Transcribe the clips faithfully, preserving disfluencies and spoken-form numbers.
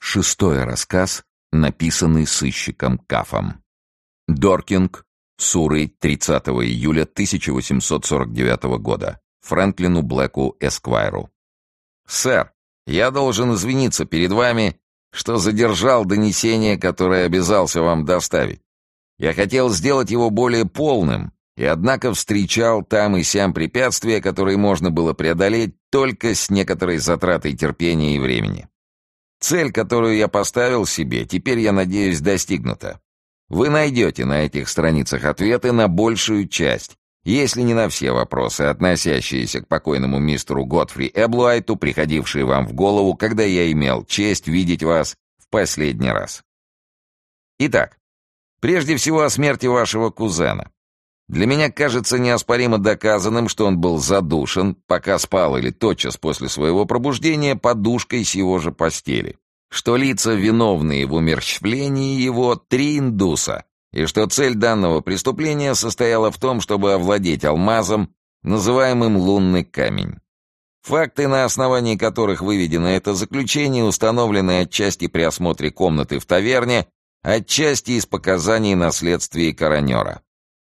Шестой рассказ, написанный сыщиком Кафом. Доркинг, Суррей, тридцатого июля тысяча восемьсот сорок девятого года. Фрэнклину Блэку Эсквайру. «Сэр, я должен извиниться перед вами, что задержал донесение, которое обязался вам доставить. Я хотел сделать его более полным, и однако встречал там и сям препятствия, которые можно было преодолеть только с некоторой затратой терпения и времени. Цель, которую я поставил себе, теперь, я надеюсь, достигнута. Вы найдете на этих страницах ответы на большую часть, если не на все вопросы, относящиеся к покойному мистеру Годфри Эблуайту, приходившие вам в голову, когда я имел честь видеть вас в последний раз. Итак, прежде всего о смерти вашего кузена. Для меня кажется неоспоримо доказанным, что он был задушен, пока спал или тотчас после своего пробуждения, подушкой с его же постели, что лица, виновные в умерщвлении его, три индуса, и что цель данного преступления состояла в том, чтобы овладеть алмазом, называемым лунный камень. Факты, на основании которых выведено это заключение, установлены отчасти при осмотре комнаты в таверне, отчасти из показаний на следствии коронера.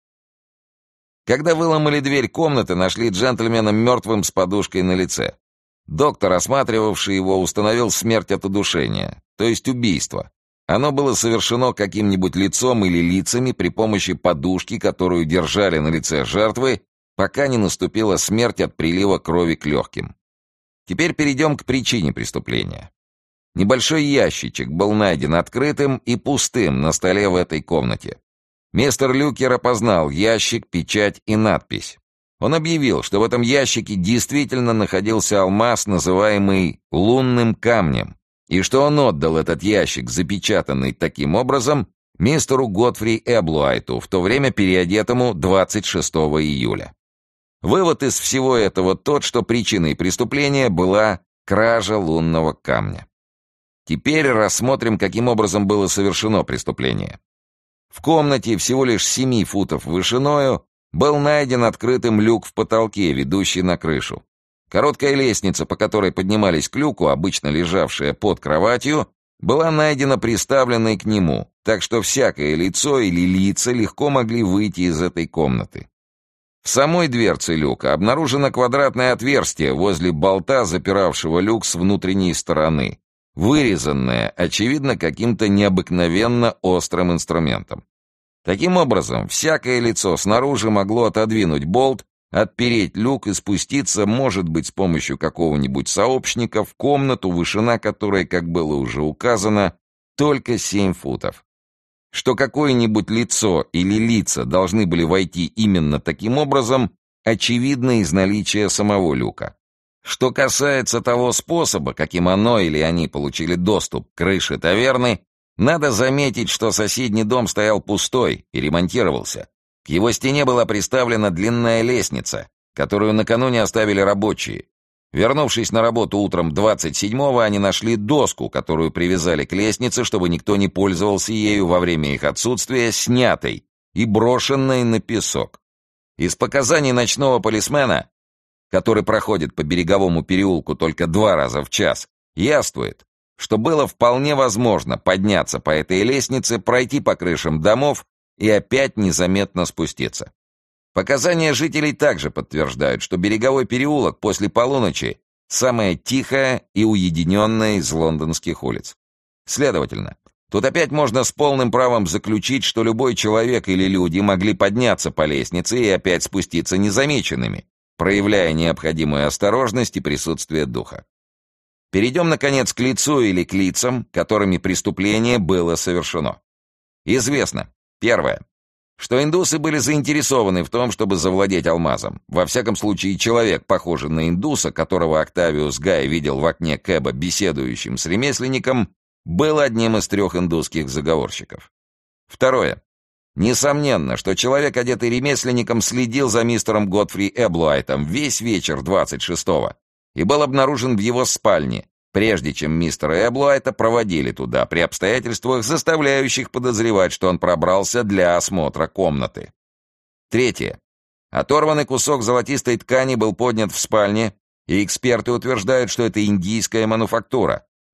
Когда выломали дверь комнаты, нашли джентльмена мертвым с подушкой на лице. Доктор, осматривавший его, установил смерть от удушения, то есть убийство. Оно было совершено каким-нибудь лицом или лицами при помощи подушки, которую держали на лице жертвы, пока не наступила смерть от прилива крови к легким. Теперь перейдем к причине преступления. Небольшой ящичек был найден открытым и пустым на столе в этой комнате. Мистер Люкер опознал ящик, печать и надпись. Он объявил, что в этом ящике действительно находился алмаз, называемый лунным камнем, и что он отдал этот ящик, запечатанный таким образом, мистеру Годфри Эблуайту, в то время переодетому двадцать шестого июля. Вывод из всего этого тот, что причиной преступления была кража лунного камня. Теперь рассмотрим, каким образом было совершено преступление. В комнате, всего лишь семи футов вышиною, был найден открытым люк в потолке, ведущий на крышу. Короткая лестница, по которой поднимались к люку, обычно лежавшая под кроватью, была найдена приставленной к нему, так что всякое лицо или лица легко могли выйти из этой комнаты. В самой дверце люка обнаружено квадратное отверстие возле болта, запиравшего люк с внутренней стороны, вырезанное, очевидно, каким-то необыкновенно острым инструментом. Таким образом, всякое лицо снаружи могло отодвинуть болт, отпереть люк и спуститься, может быть, с помощью какого-нибудь сообщника в комнату, вышина которой, как было уже указано, только семь футов. Что какое-нибудь лицо или лица должны были войти именно таким образом, очевидно из наличия самого люка. Что касается того способа, каким оно или они получили доступ к крыше таверны, надо заметить, что соседний дом стоял пустой и ремонтировался. К его стене была приставлена длинная лестница, которую накануне оставили рабочие. Вернувшись на работу утром двадцать седьмого, они нашли доску, которую привязали к лестнице, чтобы никто не пользовался ею во время их отсутствия, снятой и брошенной на песок. Из показаний ночного полисмена, который проходит по береговому переулку только два раза в час, яствует, что было вполне возможно подняться по этой лестнице, пройти по крышам домов и опять незаметно спуститься. Показания жителей также подтверждают, что береговой переулок после полуночи самая тихая и уединенная из лондонских улиц. Следовательно, тут опять можно с полным правом заключить, что любой человек или люди могли подняться по лестнице и опять спуститься незамеченными, проявляя необходимую осторожность и присутствие духа. Перейдем, наконец, к лицу или к лицам, которыми преступление было совершено. Известно, первое, что индусы были заинтересованы в том, чтобы завладеть алмазом. Во всяком случае, человек, похожий на индуса, которого Октавиус Гай видел в окне кэба беседующим с ремесленником, был одним из трех индусских заговорщиков. Второе. Несомненно, что человек, одетый ремесленником, следил за мистером Годфри Эблуайтом весь вечер двадцать шестого и был обнаружен в его спальне, прежде чем мистера Эблуайта проводили туда, при обстоятельствах, заставляющих подозревать, что он пробрался для осмотра комнаты. Третье. Оторванный кусок золотистой ткани был поднят в спальне, и эксперты утверждают, что это индийская мануфактура,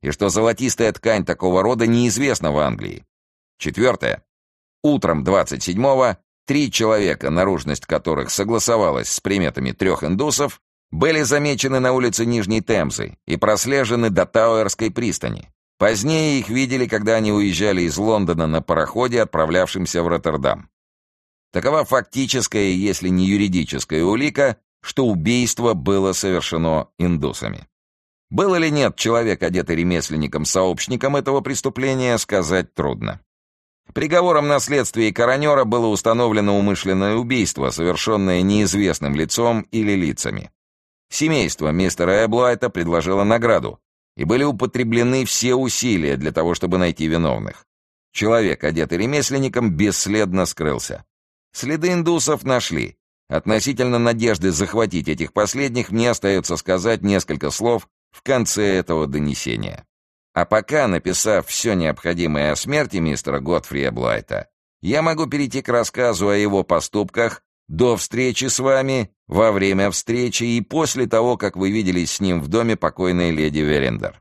и что золотистая ткань такого рода неизвестна в Англии. Четвертое. Утром двадцать седьмого три человека, наружность которых согласовалась с приметами трех индусов, были замечены на улице Нижней Темзы и прослежены до Тауэрской пристани. Позднее их видели, когда они уезжали из Лондона на пароходе, отправлявшемся в Роттердам. Такова фактическая, если не юридическая улика, что убийство было совершено индусами. Был или нет человек, одетый ремесленником-сообщником этого преступления, сказать трудно. Приговором на следствии коронера было установлено умышленное убийство, совершенное неизвестным лицом или лицами. Семейство мистера Эблуайта предложило награду, и были употреблены все усилия для того, чтобы найти виновных. Человек, одетый ремесленником, бесследно скрылся. Следы индусов нашли. Относительно надежды захватить этих последних мне остается сказать несколько слов в конце этого донесения. А пока, написав все необходимое о смерти мистера Годфри Эблуайта, я могу перейти к рассказу о его поступках до встречи с вами, во время встречи и после того, как вы виделись с ним в доме покойной леди Верендер.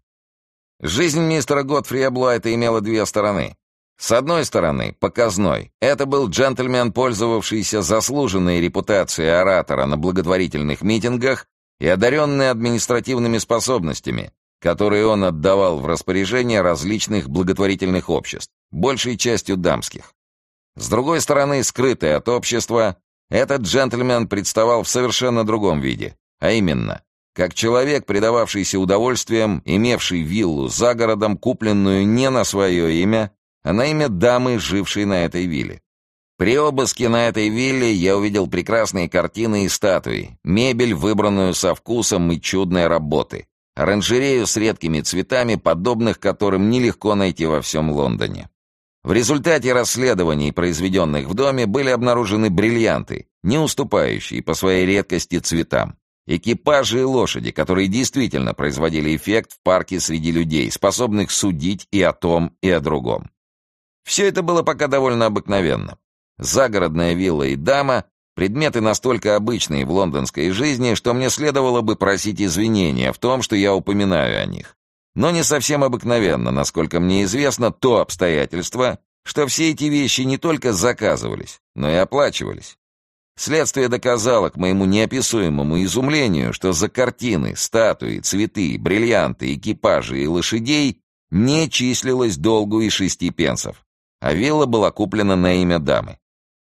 Жизнь мистера Годфри Эблуайта имела две стороны. С одной стороны, показной. Это был джентльмен, пользовавшийся заслуженной репутацией оратора на благотворительных митингах и одаренный административными способностями, которые он отдавал в распоряжение различных благотворительных обществ, большей частью дамских. С другой стороны, скрытый от общества, этот джентльмен представал в совершенно другом виде, а именно, как человек, предававшийся удовольствиям, имевший виллу за городом, купленную не на свое имя, а на имя дамы, жившей на этой вилле. При обыске на этой вилле я увидел прекрасные картины и статуи, мебель, выбранную со вкусом и чудной работы, оранжерею с редкими цветами, подобных которым нелегко найти во всем Лондоне. В результате расследований, произведенных в доме, были обнаружены бриллианты, не уступающие по своей редкости цветам, экипажи и лошади, которые действительно производили эффект в парке среди людей, способных судить и о том, и о другом. Все это было пока довольно обыкновенно. Загородная вилла и дама — предметы настолько обычные в лондонской жизни, что мне следовало бы просить извинения в том, что я упоминаю о них. Но не совсем обыкновенно, насколько мне известно, то обстоятельство, что все эти вещи не только заказывались, но и оплачивались. Следствие доказало к моему неописуемому изумлению, что за картины, статуи, цветы, бриллианты, экипажи и лошадей не числилось долгу и шести пенсов, а вилла была куплена на имя дамы.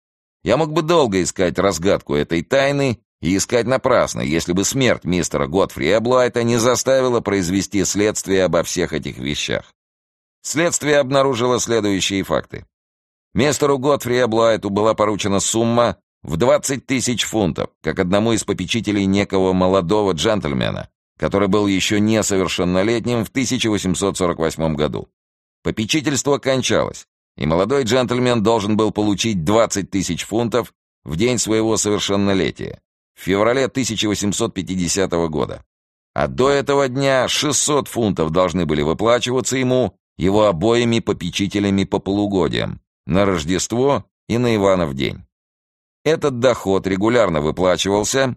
Я мог бы долго искать разгадку этой тайны и искать напрасно, если бы смерть мистера Годфри Эблуайта не заставила произвести следствие обо всех этих вещах. Следствие обнаружило следующие факты. Мистеру Годфри Эблуайту была поручена сумма в двадцать тысяч фунтов, как одному из попечителей некого молодого джентльмена, который был еще несовершеннолетним в тысяча восемьсот сорок восьмом году. Попечительство кончалось, и молодой джентльмен должен был получить двадцать тысяч фунтов в день своего совершеннолетия, в феврале тысяча восемьсот пятидесятого года. А до этого дня шестьсот фунтов должны были выплачиваться ему, его обоими попечителями по полугодиям, на Рождество и на Иванов день. Этот доход регулярно выплачивался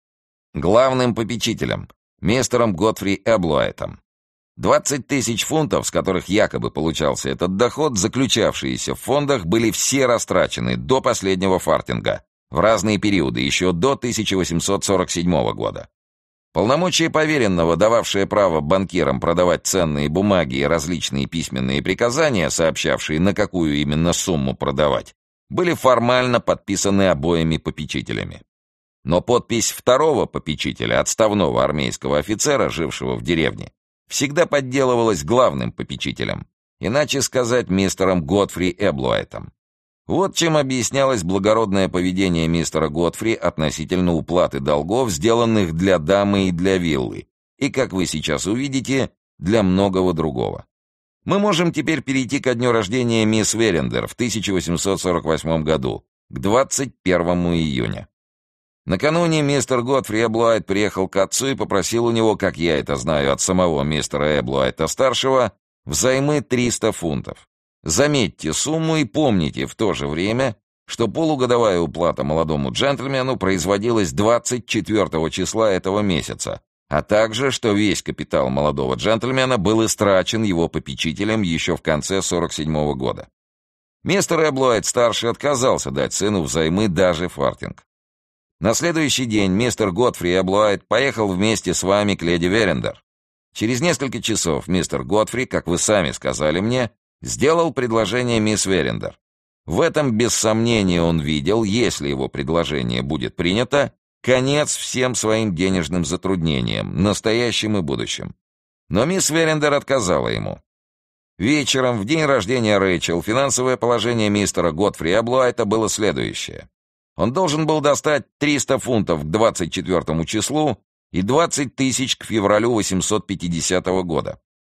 главным попечителем, мистером Годфри Эблуайтом. двадцать тысяч фунтов, с которых якобы получался этот доход, заключавшиеся в фондах, были все растрачены до последнего фартинга, в разные периоды, еще до тысяча восемьсот сорок седьмого года. Полномочия поверенного, дававшие право банкирам продавать ценные бумаги и различные письменные приказания, сообщавшие, на какую именно сумму продавать, были формально подписаны обоими попечителями. Но подпись второго попечителя, отставного армейского офицера, жившего в деревне, всегда подделывалась главным попечителем, иначе сказать, мистером Годфри Эблуайтом. Вот чем объяснялось благородное поведение мистера Годфри относительно уплаты долгов, сделанных для дамы и для виллы, и, как вы сейчас увидите, для многого другого. Мы можем теперь перейти ко дню рождения мисс Верендер в тысяча восемьсот сорок восьмом году, к двадцать первому июня. Накануне мистер Годфри Эблуайт приехал к отцу и попросил у него, как я это знаю от самого мистера Эблуайта-старшего, взаймы триста фунтов. Заметьте сумму и помните в то же время, что полугодовая уплата молодому джентльмену производилась двадцать четвёртого числа этого месяца, а также, что весь капитал молодого джентльмена был истрачен его попечителем еще в конце сорок седьмого года. Мистер Эблуайт-старший отказался дать сыну взаймы даже фартинг. На следующий день мистер Годфри Эблуайт поехал вместе с вами к леди Верендер. Через несколько часов мистер Годфри, как вы сами сказали мне, сделал предложение мисс Верендер. В этом, без сомнения, он видел, если его предложение будет принято, конец всем своим денежным затруднениям, настоящим и будущим. Но мисс Верендер отказала ему. Вечером, в день рождения Рэйчел, финансовое положение мистера Годфри Эблуайта было следующее. Он должен был достать триста фунтов к двадцать четвёртому числу и двадцать тысяч к февралю восемьсот пятидесятого года.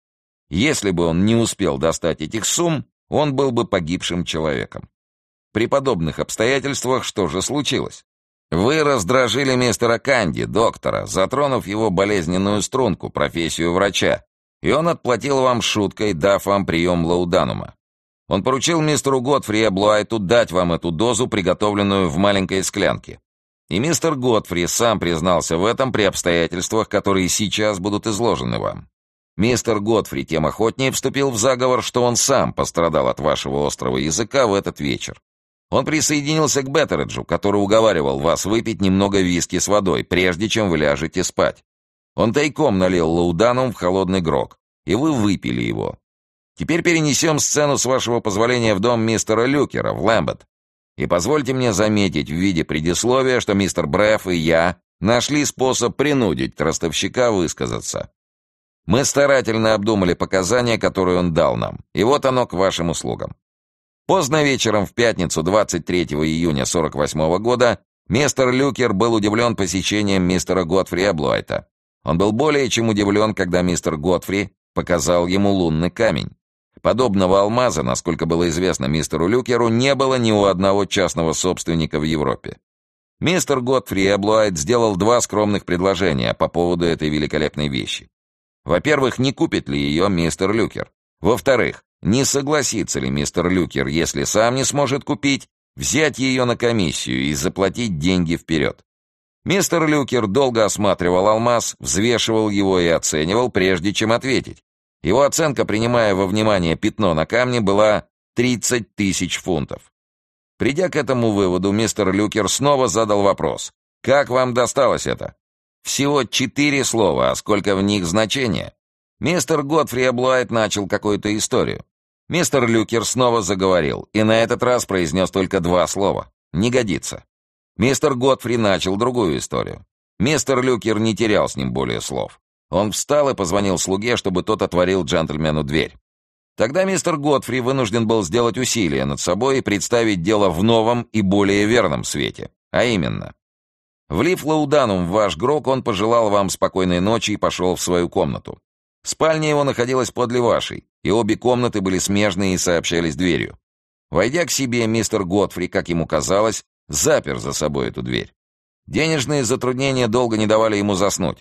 Если бы он не успел достать этих сумм, он был бы погибшим человеком. При подобных обстоятельствах что же случилось? Вы раздражили мистера Канди, доктора, затронув его болезненную струнку, профессию врача, и он отплатил вам шуткой, дав вам прием лауданума. Он поручил мистеру Годфри Эблуайту дать вам эту дозу, приготовленную в маленькой склянке. И мистер Годфри сам признался в этом при обстоятельствах, которые сейчас будут изложены вам. Мистер Годфри тем охотнее вступил в заговор, что он сам пострадал от вашего острого языка в этот вечер. Он присоединился к Беттереджу, который уговаривал вас выпить немного виски с водой, прежде чем вы ляжете спать. Он тайком налил лауданум в холодный грог, и вы выпили его. Теперь перенесем сцену, с вашего позволения, в дом мистера Люкера в Лэмбет. И позвольте мне заметить в виде предисловия, что мистер Бреф и я нашли способ принудить ростовщика высказаться. Мы старательно обдумали показания, которые он дал нам, и вот оно к вашим услугам. Поздно вечером в пятницу двадцать третьего июня сорок восьмого года мистер Люкер был удивлен посещением мистера Годфри Эблуайта. Он был более чем удивлен, когда мистер Годфри показал ему лунный камень. Подобного алмаза, насколько было известно мистеру Люкеру, не было ни у одного частного собственника в Европе. Мистер Годфри Эблуайт сделал два скромных предложения по поводу этой великолепной вещи. Во-первых, не купит ли ее мистер Люкер? Во-вторых, не согласится ли мистер Люкер, если сам не сможет купить, взять ее на комиссию и заплатить деньги вперед? Мистер Люкер долго осматривал алмаз, взвешивал его и оценивал, прежде чем ответить. Его оценка, принимая во внимание пятно на камне, была тридцать тысяч фунтов. Придя к этому выводу, мистер Люкер снова задал вопрос. «Как вам досталось это?» Всего четыре слова, а сколько в них значения? Мистер Годфри Эблуайт начал какую-то историю. Мистер Люкер снова заговорил, и на этот раз произнес только два слова. «Не годится». Мистер Годфри начал другую историю. Мистер Люкер не терял с ним более слов. Он встал и позвонил слуге, чтобы тот отворил джентльмену дверь. Тогда мистер Годфри вынужден был сделать усилие над собой и представить дело в новом и более верном свете. А именно, влив лауданум в ваш грог, он пожелал вам спокойной ночи и пошел в свою комнату. Спальня его находилась подле вашей, и обе комнаты были смежные и сообщались дверью. Войдя к себе, мистер Годфри, как ему казалось, запер за собой эту дверь. Денежные затруднения долго не давали ему заснуть.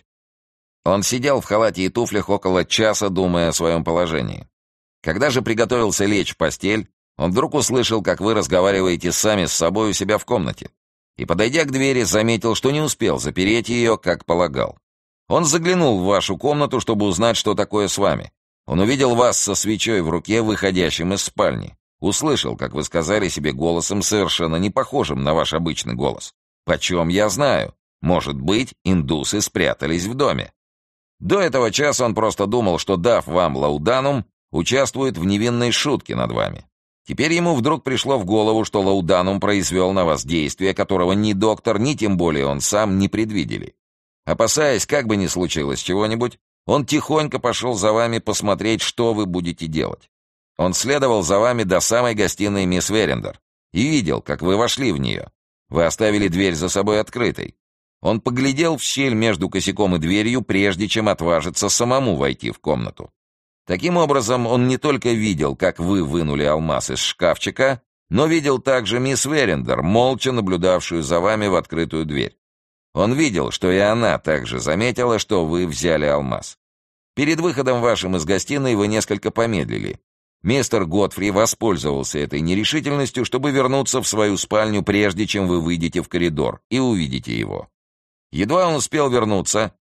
Он сидел в халате и туфлях около часа, думая о своем положении. Когда же приготовился лечь в постель, он вдруг услышал, как вы разговариваете сами с собой у себя в комнате. И, подойдя к двери, заметил, что не успел запереть ее, как полагал. Он заглянул в вашу комнату, чтобы узнать, что такое с вами. Он увидел вас со свечой в руке, выходящим из спальни. Услышал, как вы сказали себе голосом, совершенно не похожим на ваш обычный голос. «Почем я знаю? Может быть, индусы спрятались в доме». До этого часа он просто думал, что, дав вам лауданум, участвует в невинной шутке над вами. Теперь ему вдруг пришло в голову, что лауданум произвел на вас действие, которого ни доктор, ни тем более он сам не предвидели. Опасаясь, как бы ни случилось чего-нибудь, он тихонько пошел за вами посмотреть, что вы будете делать. Он следовал за вами до самой гостиной мисс Верендер и видел, как вы вошли в нее. Вы оставили дверь за собой открытой. Он поглядел в щель между косяком и дверью, прежде чем отважиться самому войти в комнату. Таким образом, он не только видел, как вы вынули алмаз из шкафчика, но видел также мисс Верендер, молча наблюдавшую за вами в открытую дверь. Он видел, что и она также заметила, что вы взяли алмаз. Перед выходом вашим из гостиной вы несколько помедлили. Мистер Годфри воспользовался этой нерешительностью, чтобы вернуться в свою спальню, прежде чем вы выйдете в коридор и увидите его. Едва он успел вернуться,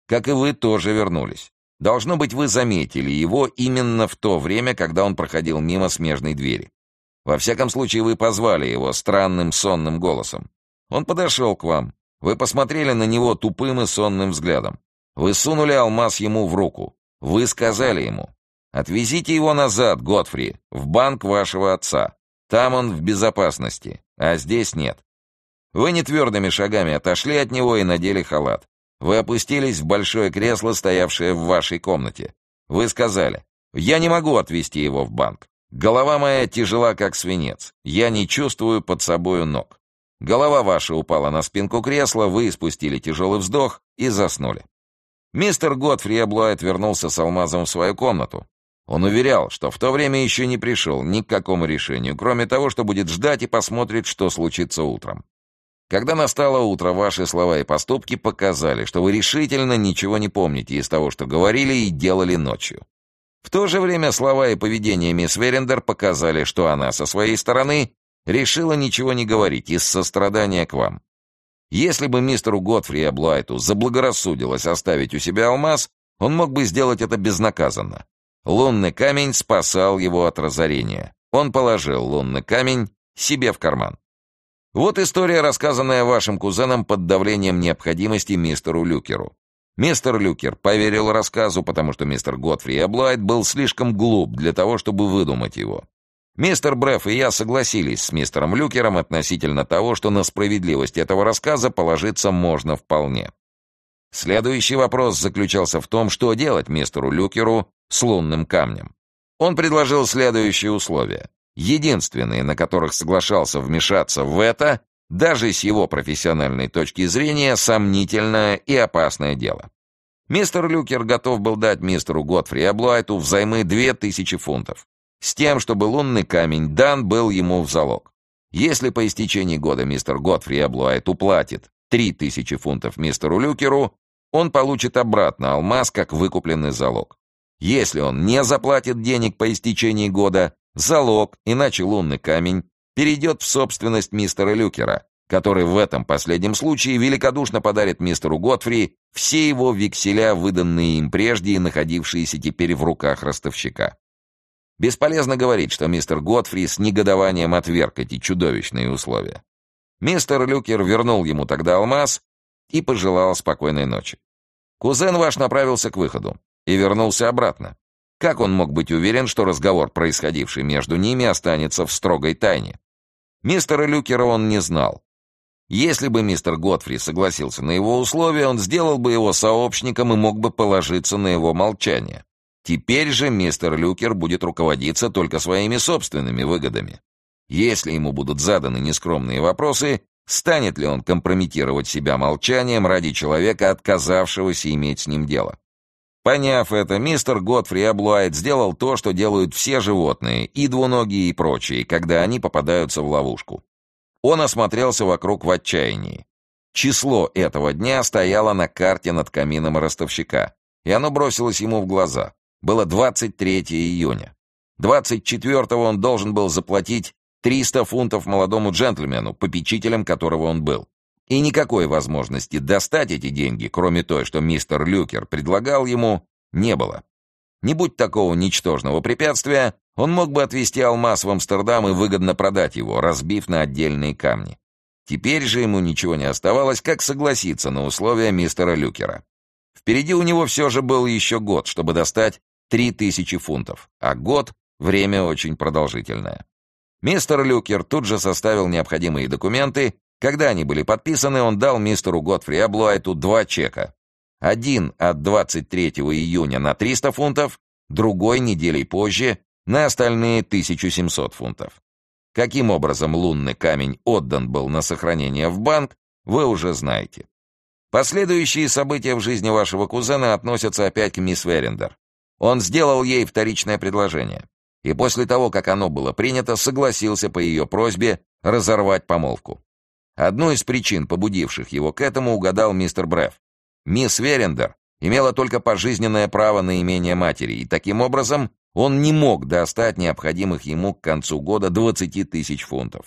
как и вы тоже вернулись. Должно быть, вы заметили его именно в то время, когда он проходил мимо смежной двери. Во всяком случае, вы позвали его странным сонным голосом. Он подошел к вам. Вы посмотрели на него тупым и сонным взглядом. Вы сунули алмаз ему в руку. Вы сказали ему: «Отвезите его назад, Годфри, в банк вашего отца. Там он в безопасности, а здесь нет». Вы нетвердыми шагами отошли от него и надели халат. Вы опустились в большое кресло, стоявшее в вашей комнате. Вы сказали: «Я не могу отвезти его в банк. Голова моя тяжела, как свинец. Я не чувствую под собою ног». Голова ваша упала на спинку кресла, вы испустили тяжелый вздох и заснули. Мистер Годфри Эблуайт вернулся с алмазом в свою комнату. Он уверял, что в то время еще не пришел ни к какому решению, кроме того, что будет ждать и посмотрит, что случится утром. Когда настало утро, ваши слова и поступки показали, что вы решительно ничего не помните из того, что говорили и делали ночью. В то же время слова и поведение мисс Верендер показали, что она со своей стороны решила ничего не говорить из сострадания к вам. Если бы мистеру Годфри Эблуайту заблагорассудилось оставить у себя алмаз, он мог бы сделать это безнаказанно. Лунный камень спасал его от разорения. Он положил лунный камень себе в карман. Вот история, рассказанная вашим кузеном под давлением необходимости мистеру Люкеру. Мистер Люкер поверил рассказу, потому что мистер Годфри Эблуайт был слишком глуп для того, чтобы выдумать его. Мистер Бреф и я согласились с мистером Люкером относительно того, что на справедливость этого рассказа положиться можно вполне. Следующий вопрос заключался в том, что делать мистеру Люкеру с лунным камнем. Он предложил следующие условия. Единственные, на которых соглашался вмешаться в это, даже с его профессиональной точки зрения, сомнительное и опасное дело. Мистер Люкер готов был дать мистеру Годфри Эблуайту взаймы две тысячи фунтов, с тем, чтобы лунный камень дан был ему в залог. Если по истечении года мистер Годфри Эблуайт уплатит три тысячи фунтов мистеру Люкеру, он получит обратно алмаз как выкупленный залог. Если он не заплатит денег по истечении года, залог, иначе лунный камень, перейдет в собственность мистера Люкера, который в этом последнем случае великодушно подарит мистеру Годфри все его векселя, выданные им прежде и находившиеся теперь в руках ростовщика. Бесполезно говорить, что мистер Годфри с негодованием отверг эти чудовищные условия. Мистер Люкер вернул ему тогда алмаз и пожелал спокойной ночи. Кузен ваш направился к выходу и вернулся обратно. Как он мог быть уверен, что разговор, происходивший между ними, останется в строгой тайне? Мистера Люкера он не знал. Если бы мистер Годфри согласился на его условия, он сделал бы его сообщником и мог бы положиться на его молчание. Теперь же мистер Люкер будет руководиться только своими собственными выгодами. Если ему будут заданы нескромные вопросы, станет ли он компрометировать себя молчанием ради человека, отказавшегося иметь с ним дело? Поняв это, мистер Годфри Эблуайт сделал то, что делают все животные, и двуногие, и прочие, когда они попадаются в ловушку. Он осмотрелся вокруг в отчаянии. Число этого дня стояло на карте над камином ростовщика, и оно бросилось ему в глаза. Было двадцать третьего июня. двадцать четвёртого он должен был заплатить триста фунтов молодому джентльмену, попечителем которого он был. И никакой возможности достать эти деньги, кроме той, что мистер Люкер предлагал ему, не было. Не будь такого ничтожного препятствия, он мог бы отвезти алмаз в Амстердам и выгодно продать его, разбив на отдельные камни. Теперь же ему ничего не оставалось, как согласиться на условия мистера Люкера. Впереди у него все же был еще год, чтобы достать три тысячи фунтов, а год — время очень продолжительное. Мистер Люкер тут же составил необходимые документы. Когда они были подписаны, он дал мистеру Годфри Эблуайту два чека. Один от двадцать третьего июня на триста фунтов, другой неделей позже на остальные тысячу семьсот фунтов. Каким образом лунный камень отдан был на сохранение в банк, вы уже знаете. Последующие события в жизни вашего кузена относятся опять к мисс Верендер. Он сделал ей вторичное предложение, и после того, как оно было принято, согласился по ее просьбе разорвать помолвку. Одну из причин, побудивших его к этому, угадал мистер Бреф. Мисс Верендер имела только пожизненное право на имение матери, и таким образом он не мог достать необходимых ему к концу года двадцати тысяч фунтов.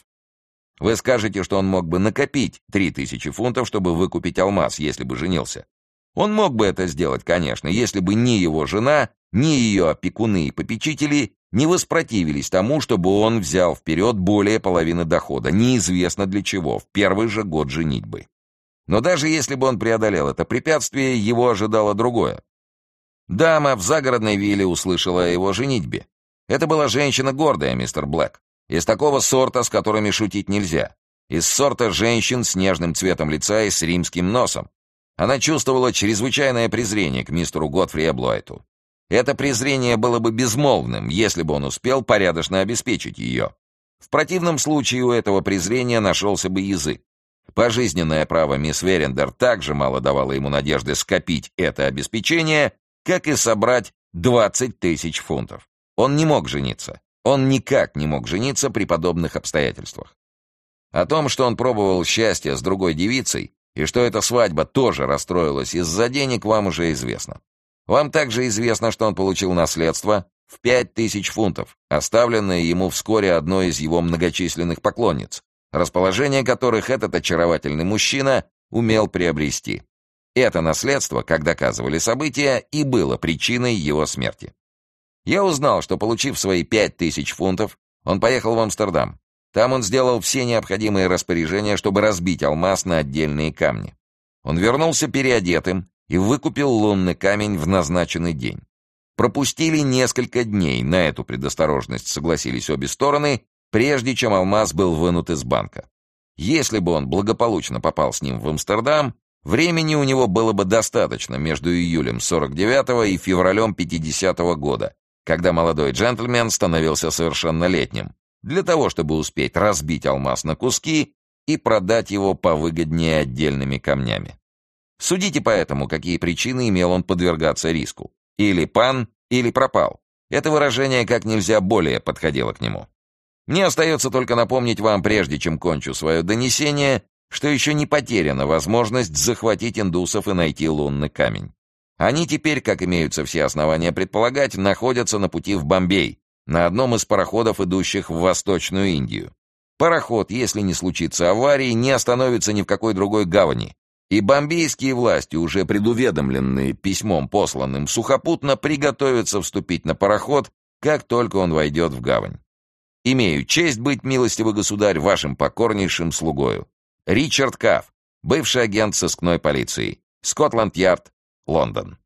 Вы скажете, что он мог бы накопить три тысячи фунтов, чтобы выкупить алмаз, если бы женился. Он мог бы это сделать, конечно, если бы ни его жена, ни ее опекуны и попечители не воспротивились тому, чтобы он взял вперед более половины дохода, неизвестно для чего, в первый же год женитьбы. Но даже если бы он преодолел это препятствие, его ожидало другое. Дама в загородной вилле услышала о его женитьбе. Это была женщина гордая, мистер Блэк, из такого сорта, с которыми шутить нельзя, из сорта женщин с нежным цветом лица и с римским носом. Она чувствовала чрезвычайное презрение к мистеру Годфри Эблуайту. Это презрение было бы безмолвным, если бы он успел порядочно обеспечить ее. В противном случае у этого презрения нашелся бы язык. Пожизненное право мисс Верендер также мало давало ему надежды скопить это обеспечение, как и собрать двадцать тысяч фунтов. Он не мог жениться. Он никак не мог жениться при подобных обстоятельствах. О том, что он пробовал счастье с другой девицей, и что эта свадьба тоже расстроилась из-за денег, вам уже известно. Вам также известно, что он получил наследство в пять тысяч фунтов, оставленное ему вскоре одной из его многочисленных поклонниц, расположение которых этот очаровательный мужчина умел приобрести. Это наследство, как доказывали события, и было причиной его смерти. Я узнал, что, получив свои пять тысяч фунтов, он поехал в Амстердам. Там он сделал все необходимые распоряжения, чтобы разбить алмаз на отдельные камни. Он вернулся переодетым и выкупил лунный камень в назначенный день. Пропустили несколько дней, на эту предосторожность согласились обе стороны, прежде чем алмаз был вынут из банка. Если бы он благополучно попал с ним в Амстердам, времени у него было бы достаточно между июлем сорок девятого и февралем пятидесятого года, когда молодой джентльмен становился совершеннолетним, для того, чтобы успеть разбить алмаз на куски и продать его повыгоднее отдельными камнями. Судите поэтому, какие причины имел он подвергаться риску. Или пан, или пропал. Это выражение как нельзя более подходило к нему. Мне остается только напомнить вам, прежде чем кончу свое донесение, что еще не потеряна возможность захватить индусов и найти лунный камень. Они теперь, как имеются все основания предполагать, находятся на пути в Бомбей, на одном из пароходов, идущих в Восточную Индию. Пароход, если не случится аварии, не остановится ни в какой другой гавани, и бомбейские власти, уже предуведомленные письмом, посланным сухопутно, приготовятся вступить на пароход, как только он войдет в гавань. Имею честь быть, милостивый государь, вашим покорнейшим слугою. Ричард Каф, бывший агент сыскной полиции, Скотланд-Ярд, Лондон.